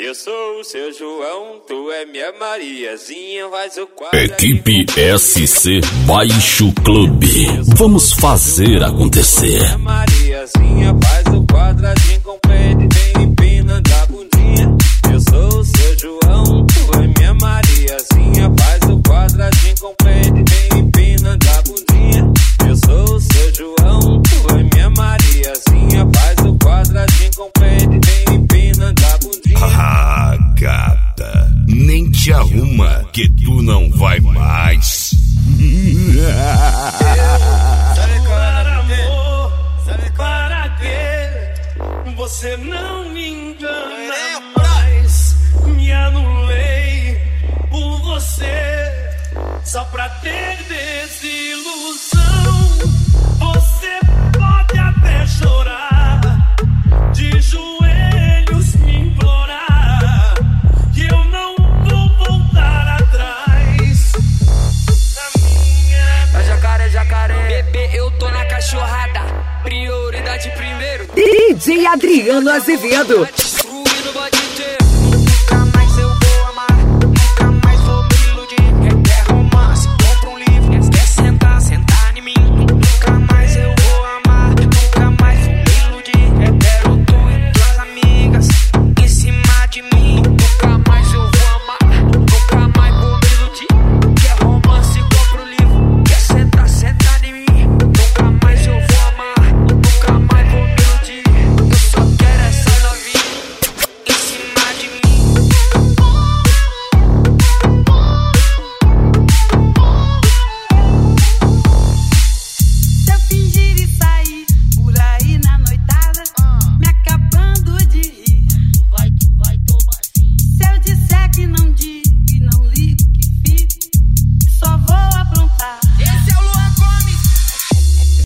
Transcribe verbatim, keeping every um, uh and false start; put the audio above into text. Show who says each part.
Speaker 1: Eu sou o seu João, tu é minha Mariazinha, faz o quadro.
Speaker 2: Equipe S C Baixo Clube. Vamos fazer acontecer.
Speaker 1: Minha Mariazinha, faz o quadradinho com pede, vem empinando a bundinha. Eu sou o seu João, tu é minha Mariazinha, faz o quadradinho com pede, vem empinando a bundinha. Eu sou o seu João, tu é minha Mariazinha, faz o quadradinho com pede, vem empinando a bundinha.
Speaker 2: Ah, gata, nem te arruma que tu não vai mais.
Speaker 3: Para amor, para quê? Você não me engana mais. Me anulei por você, só pra ter desilusão. Você pode até chorar, de joelhos me implorar, que eu não vou voltar atrás. A minha...
Speaker 4: É jacaré, jacaré, bebê, eu tô na cachorrada. Prioridade primeiro.
Speaker 5: D J Adriano Azevedo.